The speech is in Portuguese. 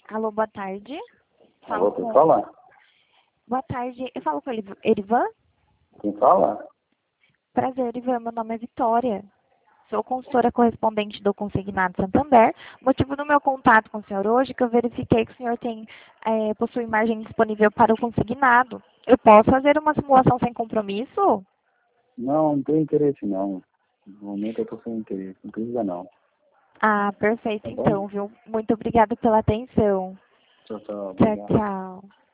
Alô, boa tarde. Alô, quem fala? Boa tarde, eu falo com Erivan? Quem fala? Prazer, Erivan, meu nome é Vitória. Sou consultora correspondente do Consignado Santander. O motivo do meu contato com o senhor hoje é que eu verifiquei que o senhor possui margem disponível para o consignado. Eu posso fazer uma simulação sem compromisso? Não tenho interesse não. No momento eu estou sem interesse, não precisa não. Ah, perfeito Tá bom? então, viu? Muito obrigada pela atenção. Tchau, tchau, Tchau, obrigado. tchau.